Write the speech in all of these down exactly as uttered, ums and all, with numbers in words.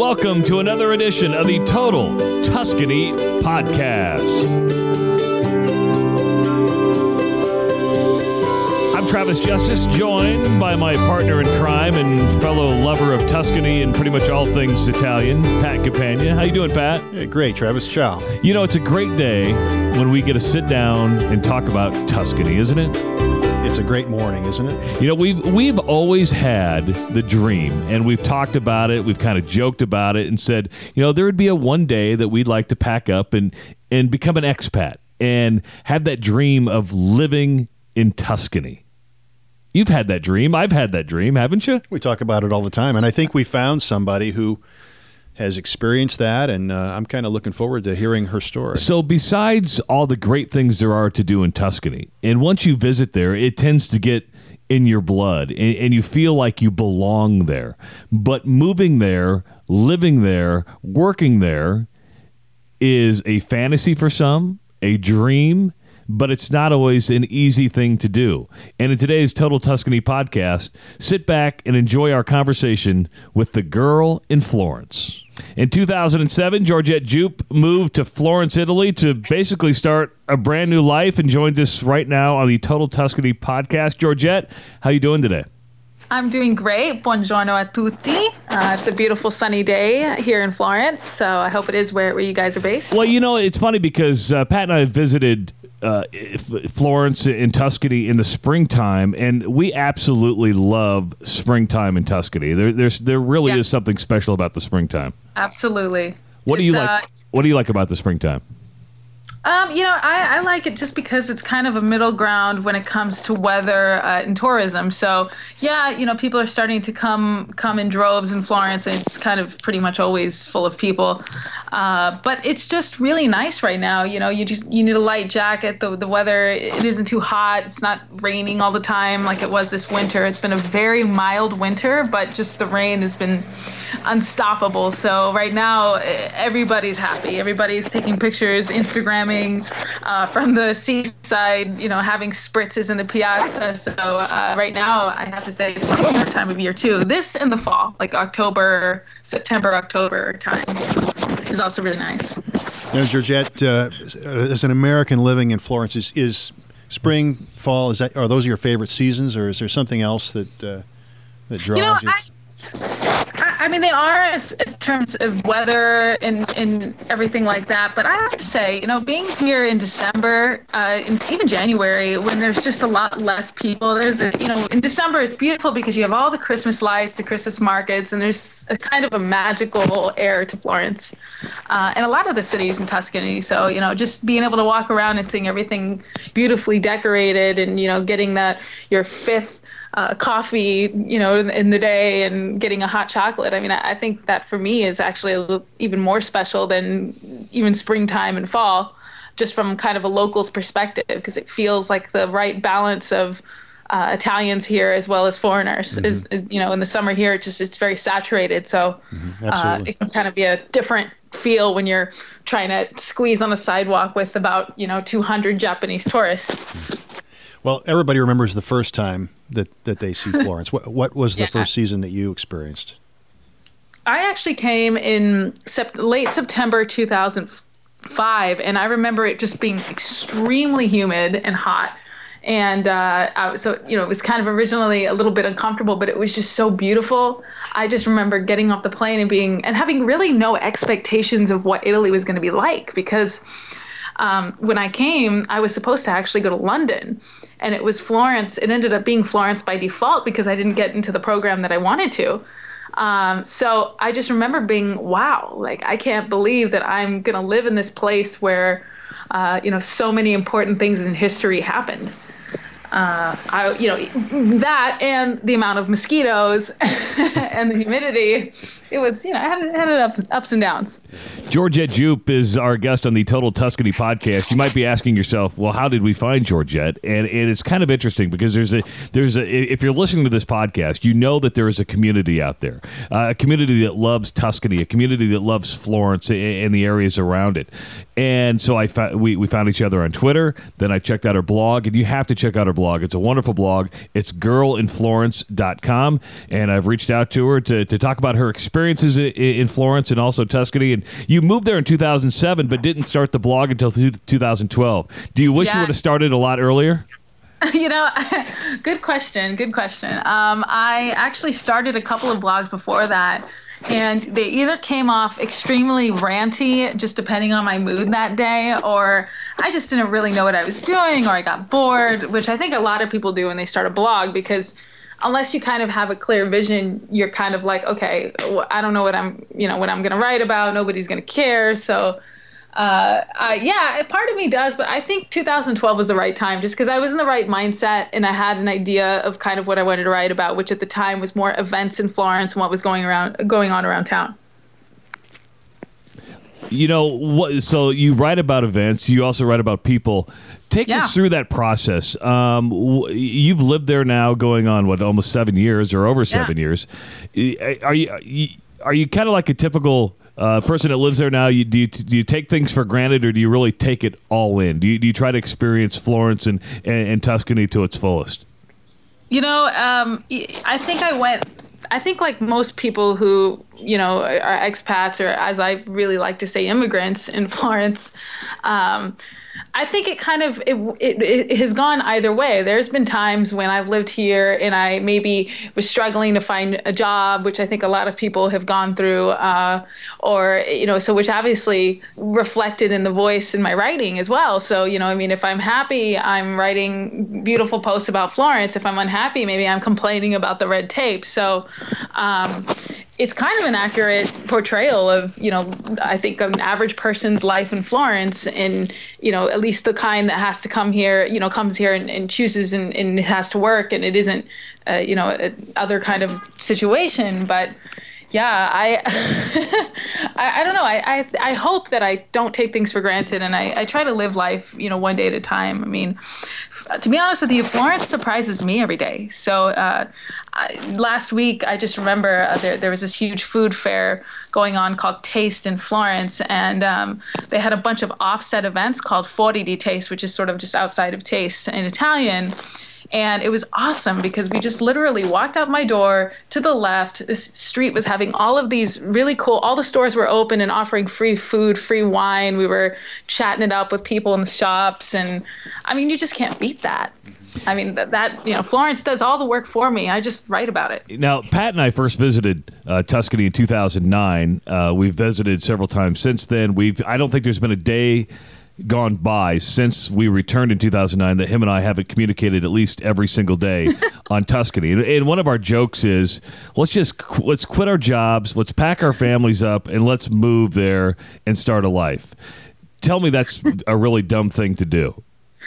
welcome to another edition of the Total Tuscany Podcast. I'm Travis Justice, joined by my partner in crime and fellow lover of Tuscany and pretty much all things Italian, Pat Campagna. How you doing, Pat? Hey, great, Travis. Ciao. You know, it's a great day when we get to sit down and talk about Tuscany, isn't it? It's a great morning, isn't it? You know, we've we've always had the dream, and we've talked about it. We've kind of joked about it and said, you know, there would be a one day that we'd like to pack up and and become an expat and have that dream of living in Tuscany. You've had that dream. I've had that dream, haven't you? We talk about it all the time, and I think we found somebody who has experienced that, and uh, I'm kind of looking forward to hearing her story. So besides all the great things there are to do in Tuscany, and once you visit there, it tends to get in your blood, and, and you feel like you belong there. But moving there, living there, working there is a fantasy for some, a dream, but it's not always an easy thing to do. And in today's Total Tuscany podcast, sit back and enjoy our conversation with the girl in Florence. In two thousand seven, Georgette Jupe moved to Florence, Italy to basically start a brand new life and joins us right now on the Total Tuscany podcast. Georgette, how you doing today? I'm doing great. Buongiorno a tutti. Uh, it's a beautiful sunny day here in Florence, so I hope it is where, where you guys are based. Well, you know, it's funny because uh, Pat and I have visited uh, Florence and Tuscany in the springtime, and we absolutely love springtime in Tuscany. There, there's, there really yeah. is something special about the springtime. Absolutely. What it's, do you like? Uh, what do you like about the springtime? Um, you know, I, I like it just because it's kind of a middle ground when it comes to weather uh, and tourism. So, yeah, you know, people are starting to come come in droves in Florence, and it's kind of pretty much always full of people. Uh, but it's just really nice right now. You know, you just you need a light jacket. The the weather, it isn't too hot. It's not raining all the time like it was this winter. It's been a very mild winter, but just the rain has been unstoppable. So right now, everybody's happy. Everybody's taking pictures, Instagramming. Uh, from the seaside, you know, having spritzes in the piazza. So uh, right now, I have to say it's my favorite time of year too. This and the fall, like October, September, October time, is also really nice. You know, Georgette, uh, as an American living in Florence, is, is spring, fall, is that, are those your favorite seasons, or is there something else that uh, that draws you? Know, you? I, I mean, they are as, as terms of weather and, and everything like that. But I have to say, you know, being here in December, uh, and even January, when there's just a lot less people, there's, a, you know, in December, it's beautiful because you have all the Christmas lights, the Christmas markets, and there's a kind of a magical air to Florence uh, and a lot of the cities in Tuscany. So, you know, just being able to walk around and seeing everything beautifully decorated and, you know, getting that your fifth Uh, coffee, you know, in, in the day and getting a hot chocolate. I mean, I, I think that for me is actually a little, even more special than even springtime and fall, just from kind of a local's perspective, because it feels like the right balance of uh, Italians here as well as foreigners. Mm-hmm. is, is, you know, in the summer here, it just it's very saturated. So mm-hmm. uh, it can kind of be a different feel when you're trying to squeeze on a sidewalk with about, you know, two hundred Japanese tourists. Well, everybody remembers the first time that, that they see Florence. What what was the yeah. first season that you experienced? I actually came in sept- late September two thousand five, and I remember it just being extremely humid and hot. And uh, I, so, you know, it was kind of originally a little bit uncomfortable, but it was just so beautiful. I just remember getting off the plane and being and having really no expectations of what Italy was going to be like, because um, when I came, I was supposed to actually go to London. And it was Florence. It ended up being Florence by default because I didn't get into the program that I wanted to. Um, so I just remember being, wow, like I can't believe that I'm going to live in this place where, uh, you know, so many important things in history happened. Uh, I, you know, that and the amount of mosquitoes and the humidity, it was, you know, it had, it had ups, ups and downs. Georgette Jupe is our guest on the Total Tuscany podcast. You might be asking yourself, well, how did we find Georgette? And, and it's kind of interesting because there's a there's a if you're listening to this podcast, you know that there is a community out there, uh, a community that loves Tuscany, a community that loves Florence and, and the areas around it. And so I fa- we we found each other on Twitter. Then I checked out her blog, and you have to check out her blog. It's a wonderful blog. It's girl in florence dot com, and I've reached out to her to, to talk about her experiences in, in Florence and also Tuscany. And you moved there in two thousand seven, but didn't start the blog until two thousand twelve. Do you wish Yes. you would have started a lot earlier? You know, good question. Good question. Um, I actually started a couple of blogs before that, and they either came off extremely ranty, just depending on my mood that day, or I just didn't really know what I was doing, or I got bored, which I think a lot of people do when they start a blog, because unless you kind of have a clear vision, you're kind of like, okay, well, I don't know what I'm, you know, what I'm going to write about. Nobody's going to care. So, uh, uh, yeah, part of me does, but I think two thousand twelve was the right time just because I was in the right mindset and I had an idea of kind of what I wanted to write about, which at the time was more events in Florence and what was going around, going on around town. You know what? So you write about events. You also write about people. Take Yeah. us through that process. Um, w- you've lived there now, going on what, almost seven years or over seven Yeah. years. Are you are you kind of like a typical uh, person that lives there now? You, do you do you take things for granted, or do you really take it all in? Do you do you try to experience Florence and and, and Tuscany to its fullest? You know, um, I think I went. I think like most people who, you know, are expats, or as I really like to say, immigrants in Florence, um, I think it kind of, it, it, it has gone either way. There's been times when I've lived here and I maybe was struggling to find a job, which I think a lot of people have gone through, uh, or, you know, so which obviously reflected in the voice in my writing as well. So, you know, I mean, if I'm happy, I'm writing beautiful posts about Florence. If I'm unhappy, maybe I'm complaining about the red tape. So, um, it's kind of an accurate portrayal of, you know, I think an average person's life in Florence, and, you know, at least the kind that has to come here, you know, comes here and, and chooses and, and has to work, and it isn't, uh, you know, a other kind of situation. But yeah, I, I, I don't know. I, I, I hope that I don't take things for granted, and I, I try to live life, you know, one day at a time. I mean, to be honest with you, Florence surprises me every day. So uh, I, last week, I just remember uh, there there was this huge food fair going on called Taste in Florence, and um, they had a bunch of offset events called forty di Taste, which is sort of just outside of Taste in Italian. And it was awesome because we just literally walked out my door to the left. This street was having all of these really cool, all the stores were open and offering free food, free wine. We were chatting it up with people in the shops. And I mean, you just can't beat that. I mean, that, that, you know, Florence does all the work for me. I just write about it. Now, Pat and I first visited uh, Tuscany in two thousand nine. Uh, we've visited several times since then. We've, I don't think there's been a day gone by since we returned in two thousand nine that him and I haven't communicated at least every single day on Tuscany. And, and one of our jokes is, let's just qu- let's quit our jobs, let's pack our families up, and let's move there and start a life. Tell me that's a really dumb thing to do.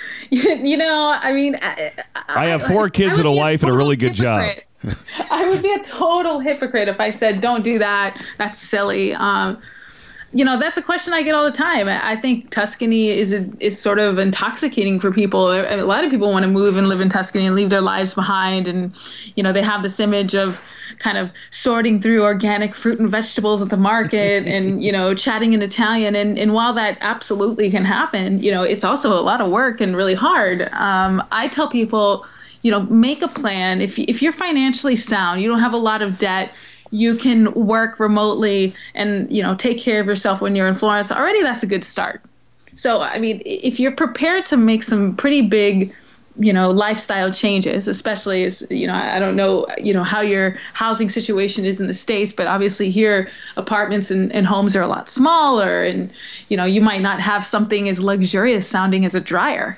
You know, I mean, I, I have four kids and a wife and a really good hypocrite. job. I would be a total hypocrite if I said, don't do that. That's silly. Um, You know, that's a question I get all the time. I think Tuscany is is sort of intoxicating for people. A lot of people want to move and live in Tuscany and leave their lives behind. And, you know, they have this image of kind of sorting through organic fruit and vegetables at the market and, you know, chatting in Italian. And, and while that absolutely can happen, you know, it's also a lot of work and really hard. Um, I tell people, you know, make a plan. If if you're financially sound, you don't have a lot of debt, you can work remotely and, you know, take care of yourself when you're in Florence. Already that's a good start. So, I mean, if you're prepared to make some pretty big, you know, lifestyle changes, especially as, you know, I don't know, you know, how your housing situation is in the States, but obviously here apartments and, and homes are a lot smaller, and, you know, you might not have something as luxurious sounding as a dryer.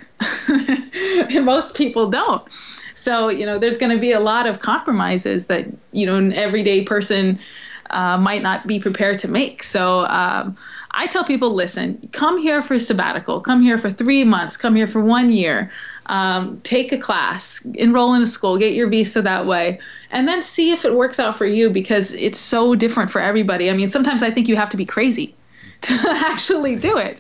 And most people don't. So, you know, there's going to be a lot of compromises that, you know, an everyday person uh, might not be prepared to make. So um, I tell people, listen, come here for a sabbatical, come here for three months, come here for one year, um, take a class, enroll in a school, get your visa that way, and then see if it works out for you, because it's so different for everybody. I mean, sometimes I think you have to be crazy to actually do it,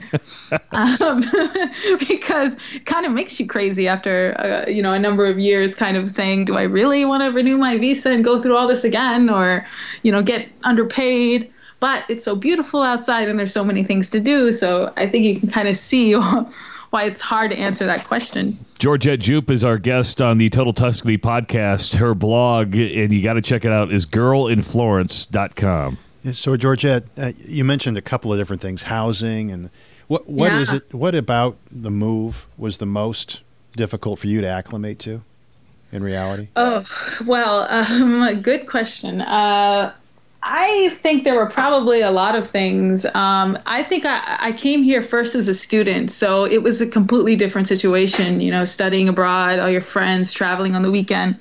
um, because it kind of makes you crazy after uh, you know a number of years, kind of saying, do I really want to renew my visa and go through all this again, or you know get underpaid? But it's so beautiful outside, and there's so many things to do. So I think you can kind of see why it's hard to answer that question. Georgette Jupe is our guest on the Total Tuscany podcast. Her blog, and you got to check it out, is girl in florence dot com. So, Georgette, uh, you mentioned a couple of different things, housing, and what what Yeah. is it? What about the move was the most difficult for you to acclimate to, in reality? Oh, well, um, good question. Uh, I think there were probably a lot of things. Um, I think I, I came here first as a student, so it was a completely different situation, you know, studying abroad, all your friends, traveling on the weekend.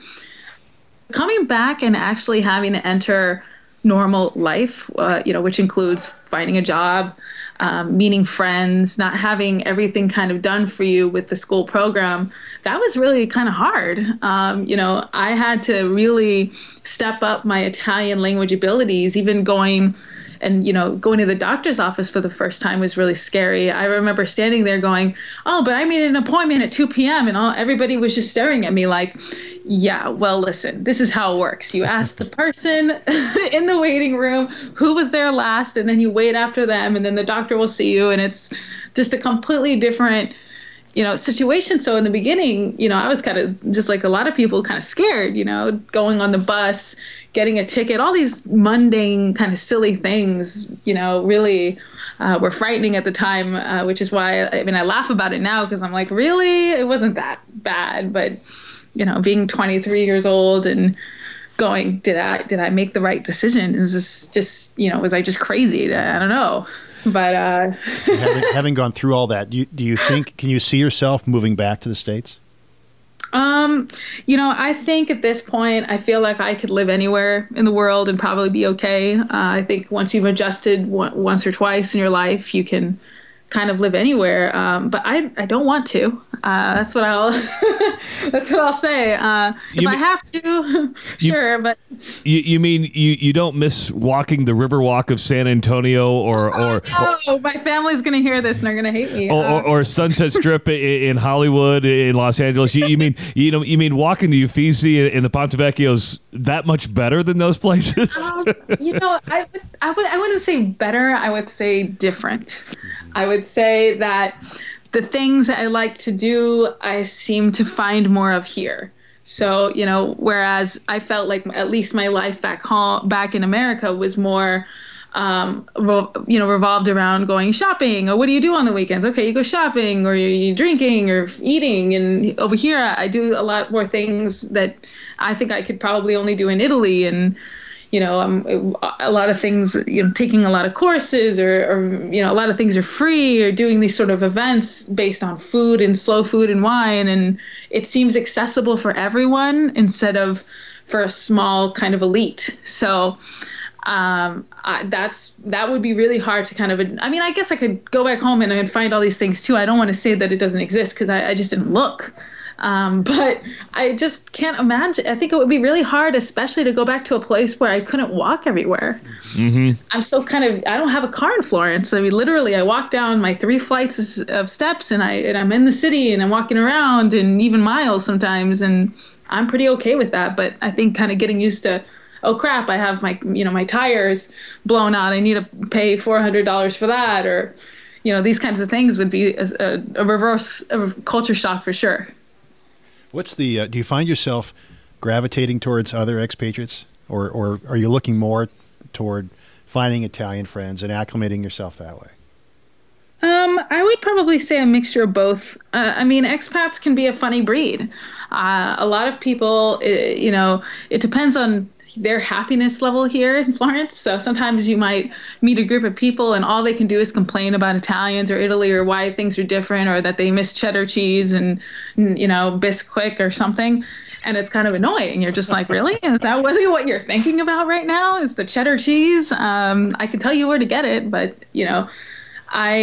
Coming back and actually having to enter normal life, uh, you know, which includes finding a job, um, meeting friends, not having everything kind of done for you with the school program, that was really kind of hard. Um, you know, I had to really step up my Italian language abilities. Even going and, you know, going to the doctor's office for the first time was really scary. I remember standing there going, oh, but I made an appointment at two p.m. and all, everybody was just staring at me like, yeah, well, listen, this is how it works. You ask the person in the waiting room who was there last, and then you wait after them, and then the doctor will see you, and it's just a completely different, you know, situation. So in the beginning, you know, I was kind of just like a lot of people, kind of scared, you know, going on the bus, getting a ticket, all these mundane kind of silly things, you know, really uh, were frightening at the time, uh, which is why, I mean, I laugh about it now because I'm like, really? It wasn't that bad. But, you know, being twenty-three years old and going, did I, did I make the right decision? Is this just, you know, was I just crazy? I don't know. But uh, having, having gone through all that, do you, do you think, can you see yourself moving back to the States? Um, you know, I think at this point, I feel like I could live anywhere in the world and probably be okay. Uh, I think once you've adjusted one, once or twice in your life, you can kind of live anywhere. Um, but I, I don't want to. Uh, that's what I'll, that's what I'll say. Uh, if You I mean- have to, sure. But You, you mean you, you don't miss walking the Riverwalk of San Antonio or or, oh, my family's gonna hear this and they're gonna hate me. or, Uh, or, or Sunset Strip i- in Hollywood, in Los Angeles? You, you mean you know you mean walking the Uffizi and the Ponte Vecchio's that much better than those places? Um, you know, I would, I would, I wouldn't say better. I would say different. I would say that the things I like to do, I seem to find more of here. So, you know, whereas I felt like at least my life back home, back in America, was more, um, re- you know, revolved around going shopping. Or what do you do on the weekends? Okay, you go shopping, or you're drinking, or eating. And over here, I do a lot more things that I think I could probably only do in Italy. And you know, um, a lot of things, you know, taking a lot of courses, or, or, you know, a lot of things are free, or doing these sort of events based on food and slow food and wine. And it seems accessible for everyone instead of for a small kind of elite. So um, I, that's that would be really hard to kind of, I mean, I guess I could go back home and I'd find all these things too. I don't want to say that it doesn't exist because I, I just didn't look. Um, but I just can't imagine. I think it would be really hard, especially to go back to a place where I couldn't walk everywhere. Mm-hmm. I'm so kind of, I don't have a car in Florence. I mean, literally, I walk down my three flights of steps and, I, and I'm in the city and I'm walking around and even miles sometimes. And I'm pretty okay with that. But I think kind of getting used to, oh, crap, I have my, you know, my tires blown out. I need to pay four hundred dollars for that. Or, you know, these kinds of things would be a, a, a reverse a culture shock for sure. What's the? Uh, do you find yourself gravitating towards other expatriates, or or are you looking more toward finding Italian friends and acclimating yourself that way? Um, I would probably say a mixture of both. Uh, I mean, expats can be a funny breed. Uh, a lot of people, uh, you know, it depends on their happiness level here in Florence. So sometimes you might meet a group of people and all they can do is complain about Italians or Italy or why things are different, or that they miss cheddar cheese and, you know, Bisquick or something. And it's kind of annoying. You're just like, really? Is that really what you're thinking about right now? Is the cheddar cheese? Um, I can tell you where to get it, but, you know, I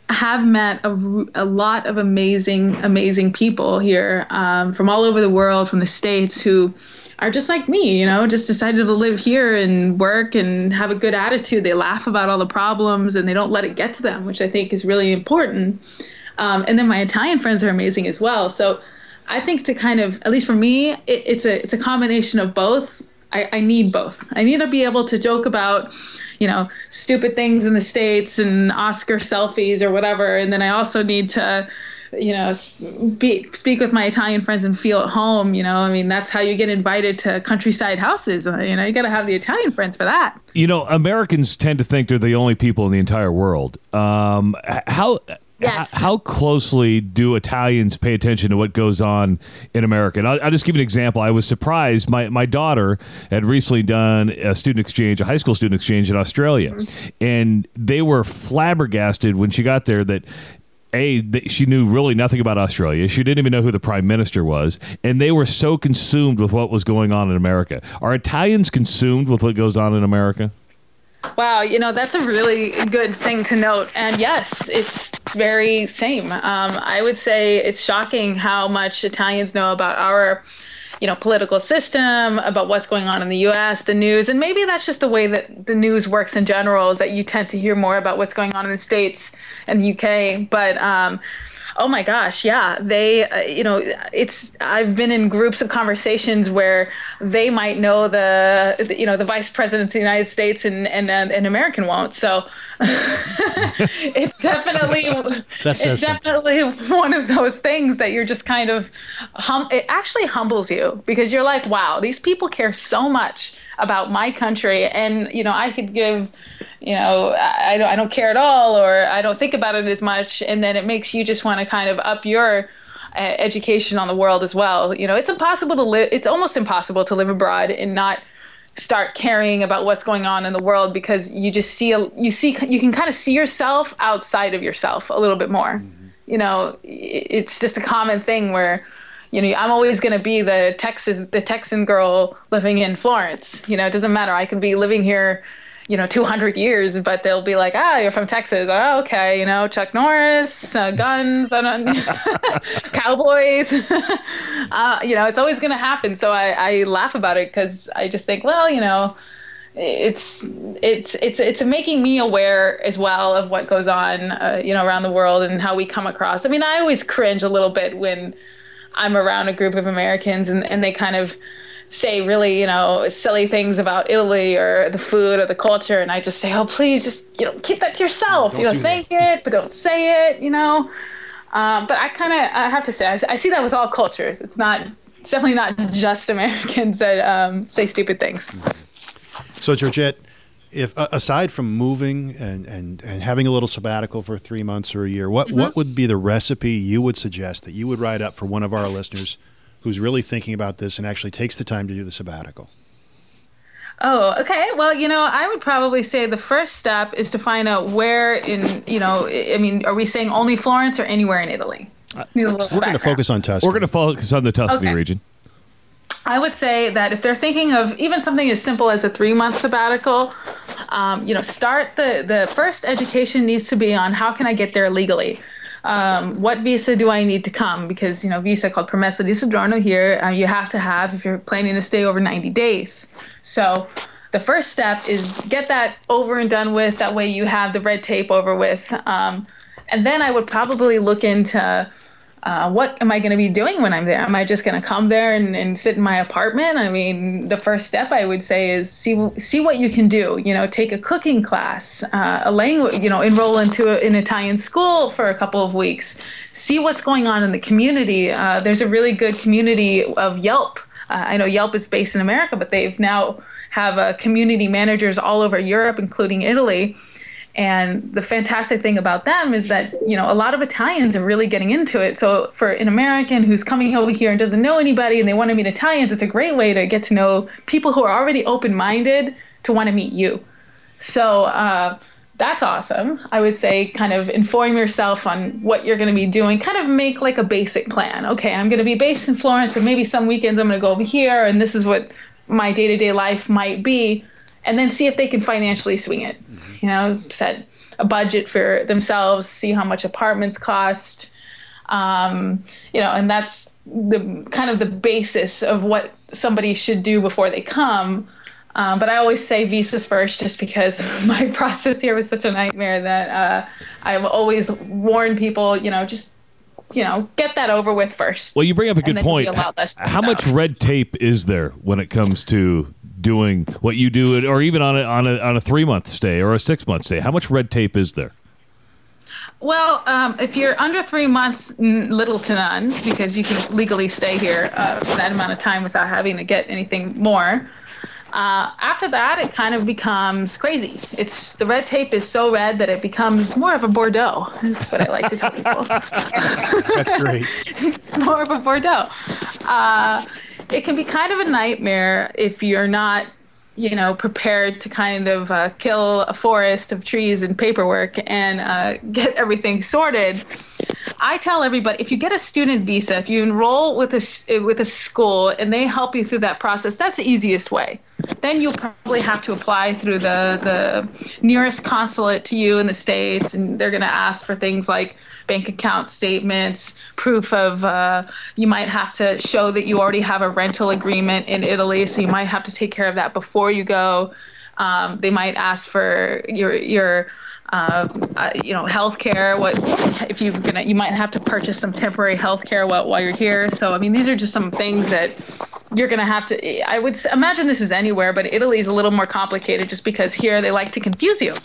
have met a, a lot of amazing, amazing people here um, from all over the world, from the States, who are just like me, you know, just decided to live here and work and have a good attitude. They laugh about all the problems and they don't let it get to them, which I think is really important. Um, and then my Italian friends are amazing as well. So I think to kind of, at least for me, it, it's a it's a combination of both. I, I need both. I need to be able to joke about, you know, stupid things in the States and Oscar selfies or whatever. And then I also need to, you know, speak, speak with my Italian friends and feel at home. You know, I mean, that's how you get invited to countryside houses. You know, you got to have the Italian friends for that. You know, Americans tend to think they're the only people in the entire world. Um, how yes. h- how closely do Italians pay attention to what goes on in America? And I'll, I'll just give you an example. I was surprised. My my daughter had recently done a student exchange, a high school student exchange in Australia, mm-hmm. and they were flabbergasted when she got there that A, she knew really nothing about Australia. She didn't even know who the prime minister was. And they were so consumed with what was going on in America. Are Italians consumed with what goes on in America? Wow, you know, that's a really good thing to note. And yes, it's very same. Um, I would say it's shocking how much Italians know about our, you know, political system, about what's going on in the U S, the news. And maybe that's just the way that the news works in general, is that you tend to hear more about what's going on in the States and the U K. But um, oh my gosh, yeah, they, uh, you know, it's, I've been in groups of conversations where they might know the, the you know, the vice president of the United States and, and, and an American won't. So it's definitely, That's it's definitely one of those things that you're just kind of, hum- it actually humbles you, because you're like, wow, these people care so much about my country. And, you know, I could give, you know, I don't, I don't care at all, or I don't think about it as much. And then it makes you just want to kind of up your uh, education on the world as well. You know, it's impossible to live, it's almost impossible to live abroad and not start caring about what's going on in the world, because you just see, you see, you can kind of see yourself outside of yourself a little bit more. Mm-hmm. You know, it's just a common thing where, you know, I'm always going to be the Texas, the Texan girl living in Florence. You know, it doesn't matter. I could be living here, you know, two hundred years, but they'll be like, ah, you're from Texas. Oh, okay. You know, Chuck Norris, uh, guns, I don't, cowboys. uh, you know, it's always going to happen. So I, I laugh about it, because I just think, well, you know, it's it's it's it's making me aware as well of what goes on, uh, you know, around the world and how we come across. I mean, I always cringe a little bit when I'm around a group of Americans and, and they kind of say really, you know, silly things about Italy or the food or the culture. And I just say, oh, please just, you know, keep that to yourself. Don't you know, thank that. it, but don't say it, you know. Um, but I kind of, I have to say, I, I see that with all cultures. It's not, it's definitely not just Americans that um, say stupid things. So, Georgette, if uh, aside from moving and, and, and having a little sabbatical for three months or a year, what, mm-hmm. what would be the recipe you would suggest that you would write up for one of our listeners who's really thinking about this and actually takes the time to do the sabbatical? Oh, okay. Well, you know, I would probably say the first step is to find out where in, you know, I mean, are we saying only Florence or anywhere in Italy? We're going to focus on Tuscany. We're going to focus on the Tuscany okay. region. I would say that if they're thinking of even something as simple as a three-month sabbatical, um, you know, start the, the first education needs to be on how can I get there legally? Um, what visa do I need to come? Because, you know, visa called Permesso di Soggiorno here, uh, you have to have if you're planning to stay over ninety days. So the first step is get that over and done with. That way you have the red tape over with. Um, and then I would probably look into uh, what am I going to be doing when I'm there? Am I just going to come there and, and sit in my apartment? I mean, the first step I would say is see see what you can do. You know, take a cooking class, uh, a language, you know, enroll into a, an Italian school for a couple of weeks. See what's going on in the community. Uh, there's a really good community of Yelp. Uh, I know Yelp is based in America, but they've now have uh, community managers all over Europe, including Italy. And the fantastic thing about them is that, you know, a lot of Italians are really getting into it. So for an American who's coming over here and doesn't know anybody and they want to meet Italians, it's a great way to get to know people who are already open-minded to want to meet you. So uh, that's awesome. I would say kind of inform yourself on what you're going to be doing. Kind of make like a basic plan. Okay, I'm going to be based in Florence, but maybe some weekends I'm going to go over here, and this is what my day-to-day life might be. And then see if they can financially swing it. You know, said, a budget for themselves, see how much apartments cost, um, you know, and that's the kind of the basis of what somebody should do before they come. Um, but I always say visas first, just because my process here was such a nightmare that uh, I've always warned people, you know, just, you know, get that over with first. Well, you bring up a good point. How much red tape is there when it comes to doing what you do, or even on a on a on a three month stay or a six month stay? How much red tape is there? Well, um, if you're under three months, n- little to none, because you can legally stay here uh, for that amount of time without having to get anything more. Uh, after that, it kind of becomes crazy. It's the red tape is so red that it becomes more of a Bordeaux. Is what I like to tell people. That's great. It's more of a Bordeaux. Uh, it can be kind of a nightmare if you're not, you know, prepared to kind of uh, kill a forest of trees and paperwork and uh, get everything sorted. I tell everybody, if you get a student visa, if you enroll with a, with a school and they help you through that process, that's the easiest way. Then you'll probably have to apply through the, the nearest consulate to you in the States, and they're going to ask for things like bank account statements, proof of, uh, you might have to show that you already have a rental agreement in Italy, so you might have to take care of that before you go. Um, they might ask for your your uh, uh, you know, healthcare. What if you're gonna? You might have to purchase some temporary healthcare while while you're here. So I mean, these are just some things that you're gonna have to. I would imagine this is anywhere, but Italy is a little more complicated, just because here they like to confuse you.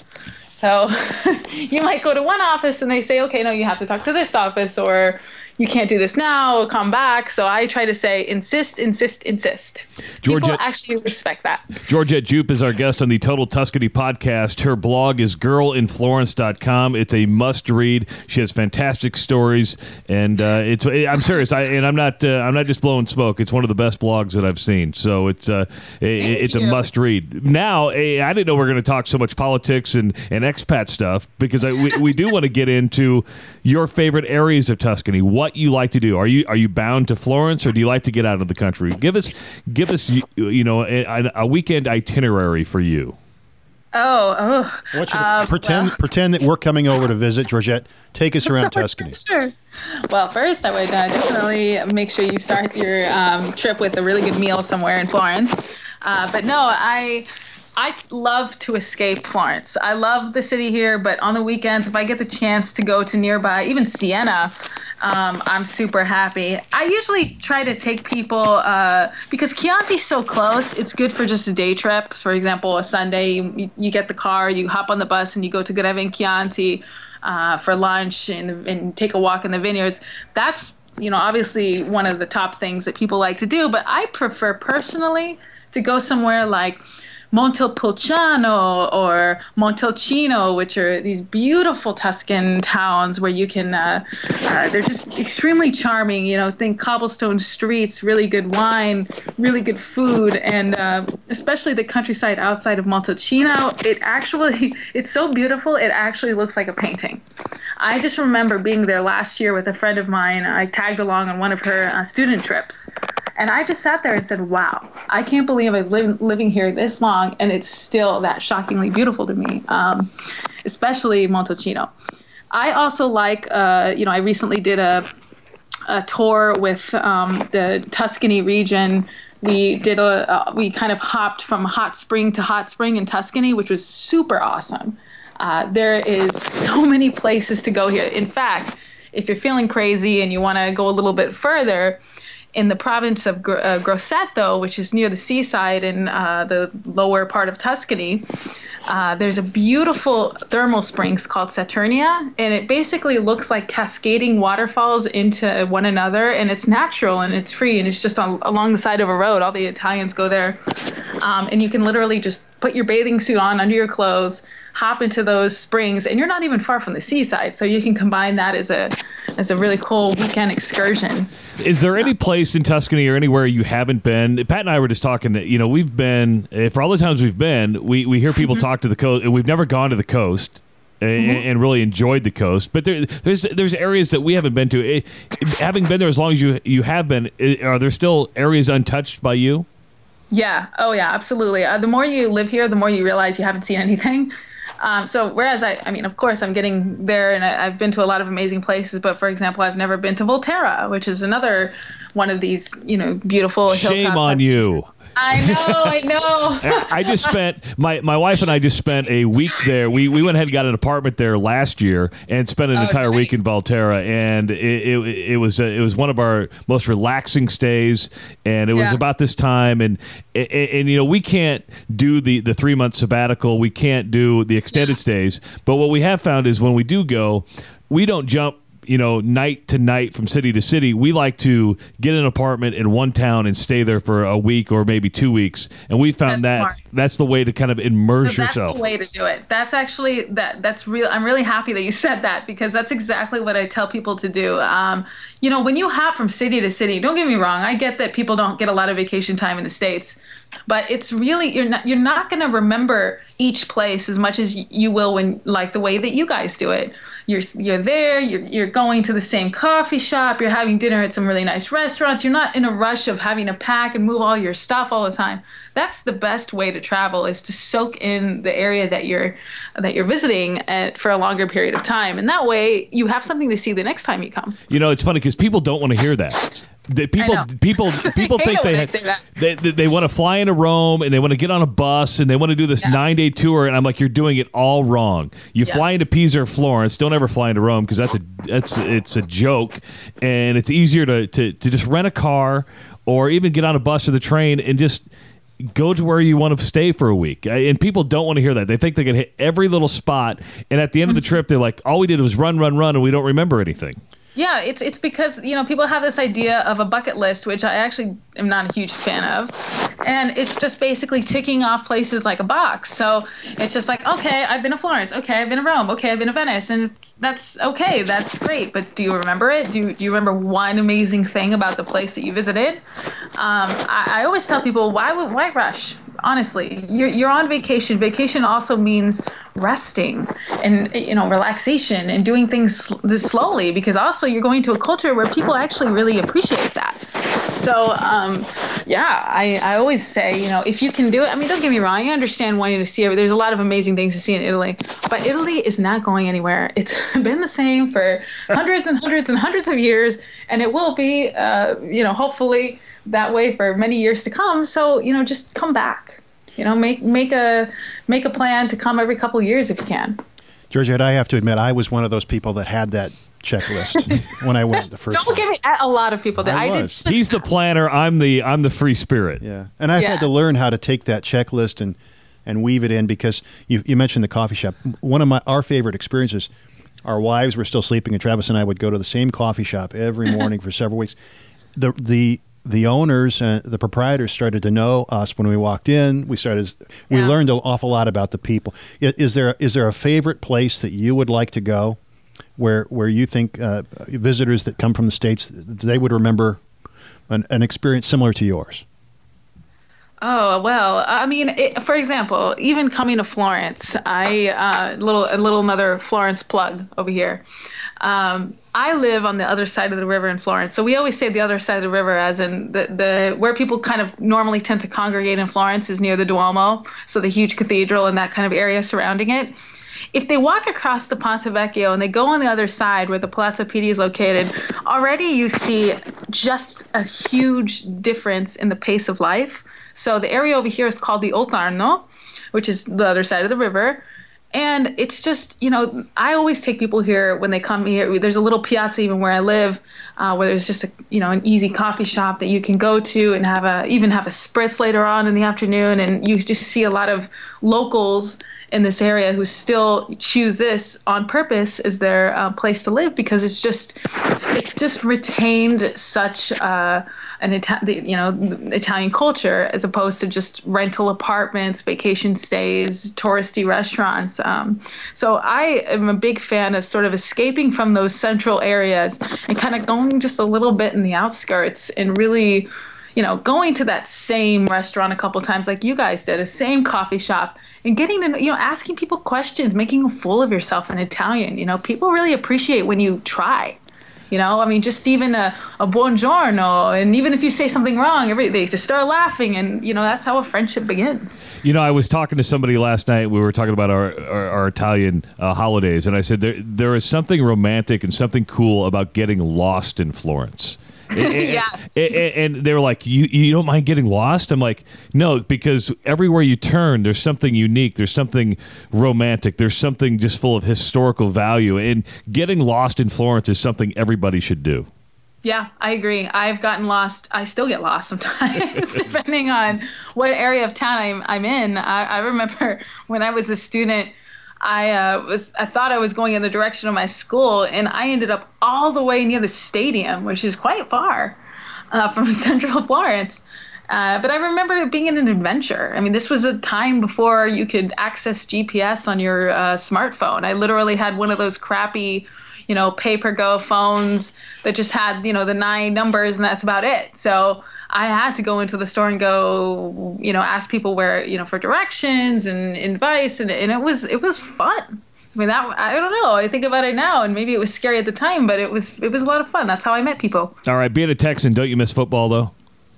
So you might go to one office and they say, okay, no, you have to talk to this office, or you can't do this now, come back. So I try to say, insist, insist, insist. Georgette, people actually respect that. Georgette Jupe is our guest on the Total Tuscany podcast. Her blog is girl in florence dot com. It's a must read. She has fantastic stories, and uh, it's. I'm serious, I, and I'm not. Uh, I'm not just blowing smoke. It's one of the best blogs that I've seen. So it's. Uh, it's you. a must read. Now, I didn't know we were going to talk so much politics and, and expat stuff, because I, we, we do want to get into your favorite areas of Tuscany. What you like to do? Are you are you bound to Florence, or do you like to get out of the country? Give us give us you, you know a, a weekend itinerary for you. Oh, oh. I want you to uh, pretend well. pretend that we're coming over to visit, Georgette. Take us around Tuscany. Sure. Well, first I would uh, definitely make sure you start your um, trip with a really good meal somewhere in Florence. Uh, but no, I. I love to escape Florence. I love the city here, but on the weekends, if I get the chance to go to nearby, even Siena, um, I'm super happy. I usually try to take people, uh, because Chianti's so close, it's good for just a day trip. For example, a Sunday, you, you get the car, you hop on the bus, and you go to Greve in Chianti uh, for lunch and, and take a walk in the vineyards. That's, you know, obviously one of the top things that people like to do, but I prefer personally to go somewhere like Montepulciano or Montalcino, which are these beautiful Tuscan towns where you can, uh, uh, they're just extremely charming, you know, think cobblestone streets, really good wine, really good food, and uh, especially the countryside outside of Montalcino, it actually, it's so beautiful, it actually looks like a painting. I just remember being there last year with a friend of mine. I tagged along on one of her uh, student trips. And I just sat there and said, wow, I can't believe I've lived living here this long, and it's still that shockingly beautiful to me, um, especially Montalcino. I also like, uh, you know, I recently did a, a tour with um, the Tuscany region. We did a, uh, we kind of hopped from hot spring to hot spring in Tuscany, which was super awesome. Uh, there is so many places to go here. In fact, if you're feeling crazy and you want to go a little bit further, in the province of Gr- uh, Grosseto, which is near the seaside in uh, the lower part of Tuscany, uh, there's a beautiful thermal springs called Saturnia, and it basically looks like cascading waterfalls into one another, and it's natural and it's free, and it's just on, along the side of a road. All the Italians go there, um, and you can literally just put your bathing suit on under your clothes, hop into those springs, and you're not even far from the seaside, so you can combine that as a as a really cool weekend excursion. Is there any place in Tuscany or anywhere you haven't been? Pat and I were just talking that, you know, we've been, for all the times we've been, we, we hear people mm-hmm. talk to the coast, and we've never gone to the coast and, mm-hmm. and really enjoyed the coast. But there, there's there's areas that we haven't been to. It, having been there as long as you you have been, are there still areas untouched by you? Yeah. Oh, yeah, absolutely. Uh, the more you live here, the more you realize you haven't seen anything. Um, so whereas I, I mean, of course, I'm getting there, and I, I've been to a lot of amazing places. But for example, I've never been to Volterra, which is another one of these, you know, beautiful. Shame on you. I know, I know. I just spent my, my wife and I just spent a week there. We we went ahead and got an apartment there last year and spent an Oh, entire nice. week in Volterra, and it it, it was uh, it was one of our most relaxing stays, and it was Yeah. about this time, and, and and you know we can't do the the three month sabbatical, we can't do the extended stays, but what we have found is when we do go, we don't jump, you know, night to night from city to city. We like to get an apartment in one town and stay there for a week or maybe two weeks. And we found That's that smart. that's the way to kind of immerse So that's yourself. the way to do it. That's actually that. That's real. I'm really happy that you said that, because that's exactly what I tell people to do. Um, you know, when you hop from city to city, don't get me wrong. I get that people don't get a lot of vacation time in the States, but it's really you're not you're not going to remember each place as much as you will when like the way that you guys do it. You're you're there. You're you're going to the same coffee shop. You're having dinner at some really nice restaurants. You're not in a rush of having to pack and move all your stuff all the time. That's the best way to travel, is to soak in the area that you're that you're visiting at, for a longer period of time, and that way you have something to see the next time you come. You know, it's funny because people don't want to hear that. The people, know. people, people I think hate it they when have, they say that. they they, they want to fly into Rome and they want to get on a bus and they want to do this Yeah. nine day tour, and I'm like, you're doing it all wrong. You Yeah. fly into Pisa or Florence. Don't ever fly into Rome because that's a that's it's a joke, and it's easier to, to to just rent a car or even get on a bus or the train and just go to where you want to stay for a week. And people don't want to hear that. They think they can hit every little spot, and at the end of the trip, they're like, all we did was run, run, run, and we don't remember anything. Yeah, it's it's because, you know, people have this idea of a bucket list, which I actually am not a huge fan of. And it's just basically ticking off places like a box. So it's just like, okay, I've been to Florence. Okay, I've been to Rome. Okay, I've been to Venice. And it's, that's okay. That's great. But do you remember it? Do you, do you remember one amazing thing about the place that you visited? Um, I, I always tell people, why would why rush? Honestly, you're you're on vacation. Vacation also means resting and, you know, relaxation and doing things sl- slowly, because also you're going to a culture where people actually really appreciate that. So, um, yeah, I, I always say, you know, if you can do it, I mean, don't get me wrong. I understand wanting to see it. There's a lot of amazing things to see in Italy, but Italy is not going anywhere. It's been the same for hundreds and hundreds and hundreds of years, and it will be, uh, you know, hopefully that way for many years to come. So, you know, just come back, you know, make, make a, make a plan to come every couple of years if you can. Georgette, I have to admit, I was one of those people that had that checklist when I went the first Don't time. get me, a lot of people did. I I, was. did. He's the planner. I'm the I'm the free spirit. Yeah, and I've Yeah. had to learn how to take that checklist and, and weave it in, because you you mentioned the coffee shop. One of my our favorite experiences, our wives were still sleeping, and Travis and I would go to the same coffee shop every morning for several weeks. The the the owners, uh, the proprietors started to know us when we walked in. We started we Yeah. learned an awful lot about the people. I- Is there is there a favorite place that you would like to go, where where you think uh, visitors that come from the States, they would remember an, an experience similar to yours? Oh, well, I mean, it, for example, even coming to Florence, I, uh, little, a little another Florence plug over here. Um, I live on the other side of the river in Florence. So we always say the other side of the river, as in the, the, where people kind of normally tend to congregate in Florence is near the Duomo. So the huge cathedral and that kind of area surrounding it. If they walk across the Ponte Vecchio and they go on the other side where the Palazzo Pitti is located, already you see just a huge difference in the pace of life. So the area over here is called the Oltarno, which is the other side of the river. And it's just, you know, I always take people here when they come here. There's a little piazza even where I live, uh, where there's just a, you know, an easy coffee shop that you can go to and have a, even have a spritz later on in the afternoon. And you just see a lot of locals in this area who still choose this on purpose as their uh, place to live, because it's just, it's just retained such uh, an Ita- the, you know, Italian culture, as opposed to just rental apartments, vacation stays, touristy restaurants. Um, so I am a big fan of sort of escaping from those central areas and kind of going just a little bit in the outskirts and really, you know, going to that same restaurant a couple times like you guys did, a same coffee shop, and getting to, you know, asking people questions, making a fool of yourself in Italian. You know, people really appreciate when you try. You know, I mean, just even a, a buongiorno, and even if you say something wrong, every, they just start laughing, and, you know, that's how a friendship begins. You know, I was talking to somebody last night. We were talking about our, our, our Italian uh, holidays, and I said there there is something romantic and something cool about getting lost in Florence. Yes. And, and, and they were like, you, you don't mind getting lost? I'm like, no, because everywhere you turn, there's something unique. There's something romantic. There's something just full of historical value. And getting lost in Florence is something everybody should do. Yeah, I agree. I've gotten lost. I still get lost sometimes, depending on what area of town I'm, I'm in. I, I remember when I was a student, I uh, was I thought I was going in the direction of my school, and I ended up all the way near the stadium, which is quite far uh, from central Florence. Uh, but I remember it being an adventure. I mean, this was a time before you could access G P S on your uh, smartphone. I literally had one of those crappy, you know, pay-per-go phones that just had, you know, the nine numbers, and that's about it. So I had to go into the store and go, you know, ask people where, you know, for directions and advice, and, and it was it was fun. I mean, that I don't know. I think about it now, and maybe it was scary at the time, but it was it was a lot of fun. That's how I met people. All right, being a Texan, don't you miss football though?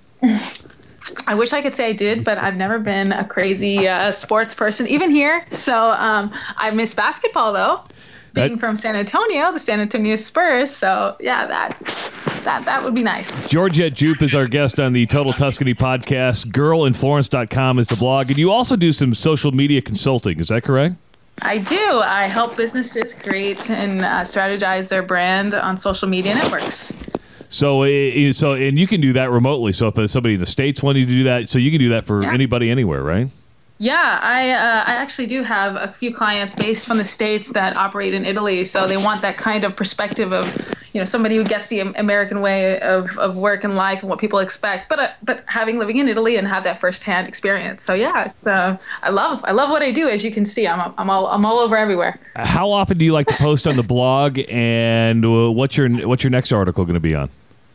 I wish I could say I did, but I've never been a crazy uh, sports person, even here. So um, I miss basketball though. Being from San Antonio, the San Antonio Spurs. So yeah, that that that would be nice. Georgette Jupe is our guest on the Total Tuscany podcast. girl in florence dot com is the blog. And you also do some social media consulting. Is that correct? I do. I help businesses create and uh, strategize their brand on social media networks. So, uh, so, and you can do that remotely. So if somebody in the States wanted to do that, so you can do that for Yeah. anybody anywhere, right? Yeah, I uh, I actually do have a few clients based from the States that operate in Italy, so they want that kind of perspective of, you know, somebody who gets the American way of, of work and life and what people expect, but uh, but having living in Italy and have that firsthand experience. So yeah, it's uh, I love I love what I do. As you can see, I'm I'm all I'm all over everywhere. How often do you like to post on the blog, and uh, what's your what's your next article going to be on?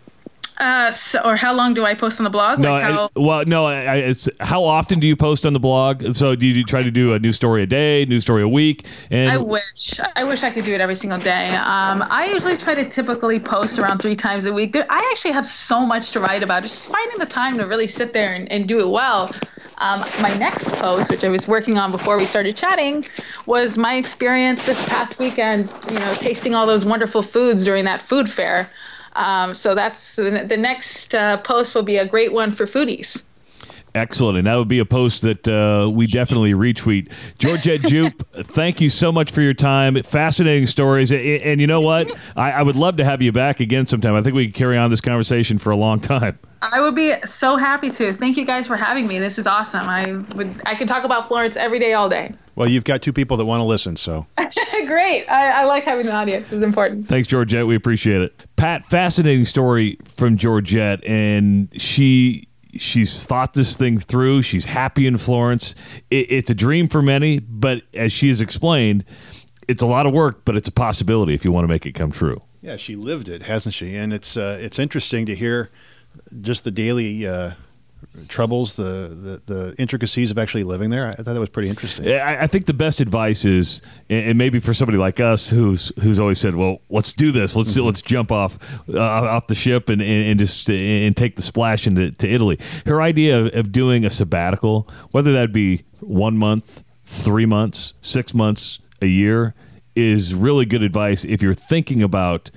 Uh, so, or how long do I post on the blog? No, like how, I, well, no. I, it's how often do you post on the blog? So, do you try to do a new story a day, new story a week? And I wish I wish I could do it every single day. Um, I usually try to typically post around three times a week. There, I actually have so much to write about. It's just finding the time to really sit there and, and do it well. Um, my next post, which I was working on before we started chatting, was my experience this past weekend. You know, tasting all those wonderful foods during that food fair. Um, so that's the, the next uh, post will be a great one for foodies. Excellent. And that would be a post that uh, we definitely retweet. Georgette Jupe, thank you so much for your time. Fascinating stories. And, and you know what? I, I would love to have you back again sometime. I think we can carry on this conversation for a long time. I would be so happy to. Thank you guys for having me. This is awesome. I would I could talk about Florence every day, all day. Well, you've got two people that want to listen, so. Great. I, I like having an audience. It's important. Thanks, Georgette. We appreciate it. Pat, fascinating story from Georgette, and she she's thought this thing through. She's happy in Florence. It, it's a dream for many, but as she has explained, it's a lot of work, but it's a possibility if you want to make it come true. Yeah, she lived it, hasn't she? And it's uh, it's interesting to hear just the daily uh, troubles, the, the the intricacies of actually living there. I thought that was pretty interesting. I, I think the best advice is, and maybe for somebody like us who's who's always said, "Well, let's do this. Let's mm-hmm. let's jump off uh, off the ship and, and, and just and take the splash into to Italy." Her idea of, of doing a sabbatical, whether that be one month, three months, six months, a year, is really good advice if you're thinking about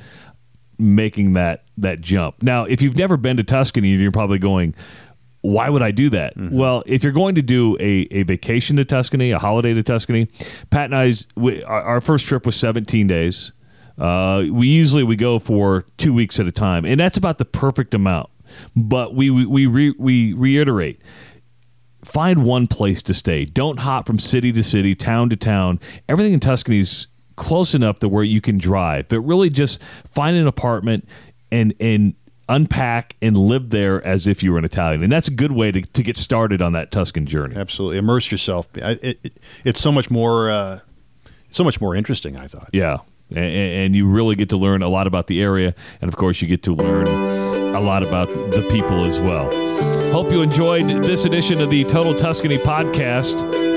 making that that jump. Now, if you've never been to Tuscany, you're probably going, why would I do that? Mm-hmm. Well, if you're going to do a, a vacation to Tuscany, a holiday to Tuscany, Pat and I's, we, our, our first trip was seventeen days. Uh, we usually we go for two weeks at a time, and that's about the perfect amount. But we we we, re, we reiterate, find one place to stay. Don't hop from city to city, town to town. Everything in Tuscany is close enough to where you can drive, but really just find an apartment and and unpack and live there as if you were an Italian. And that's a good way to, to get started on that Tuscan journey. Absolutely. Immerse yourself. It, it, it's so much more uh, so much more interesting, I thought. Yeah. And, and you really get to learn a lot about the area. And, of course, you get to learn a lot about the people as well. Hope you enjoyed this edition of the Total Tuscany podcast.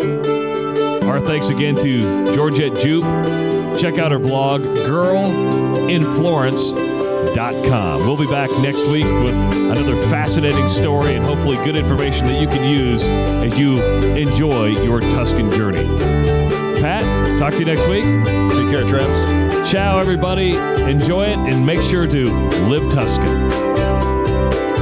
Our thanks again to Georgette Jupe. Check out her blog, girl in florence dot com. We'll be back next week with another fascinating story and hopefully good information that you can use as you enjoy your Tuscan journey. Pat, talk to you next week. Take care, Travis. Ciao, everybody. Enjoy it and make sure to live Tuscan.